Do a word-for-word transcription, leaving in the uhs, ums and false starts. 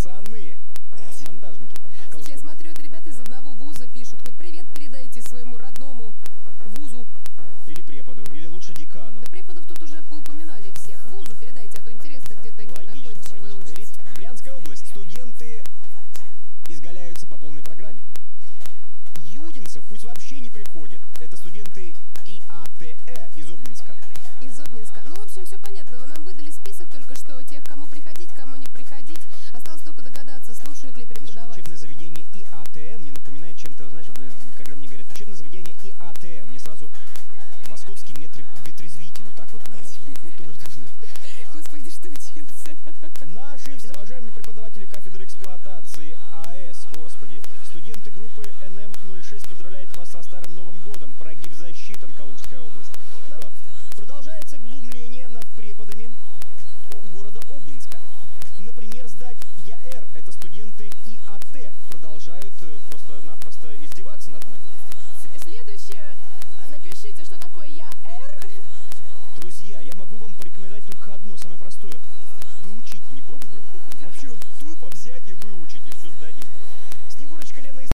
Пацаны, монтажники. Слушай, я смотрю, это ребята из одного вуза пишут. Хоть привет передайте своему родному вузу. Или преподу, или лучше декану. Да преподов тут уже поупоминали всех. Вузу передайте, а то интересно, где такие Логично, находчивые логично. учатся. Брянская область. Студенты изгаляются по полной программе. Юдинцев пусть вообще не приходит. Это студенты ИАТЭ из Обнинска. Из Обнинска. Ну, в общем, все понятно. Вы нам выдали список только что тех, кому приходить, кому не приходить. Осталось только догадаться, слушают ли преподаватели. Учебное заведение ИАТЭ мне напоминает чем-то, знаешь, когда мне говорят учебное заведение ИАТЭ, мне сразу московский метрозвитель. Вот так вот. Господи, что учился? Наши уважаемые преподаватели кафедры эксплуатации АЭС, господи, студенты группы эн эм ноль шесть поздравляют вас со Старым Новым годом. Прогиб защиты, Калужская область. Но продолжается глумление над преподами города Обнинска. Например, сдать ЯР, это студенты ИАТЭ, продолжают просто-напросто издеваться над нами. Следующее, напишите, что такое ЯР. Друзья, я могу вам порекомендовать только одно, самое простое. Выучить не пробовали? Вообще вот тупо взять и выучить.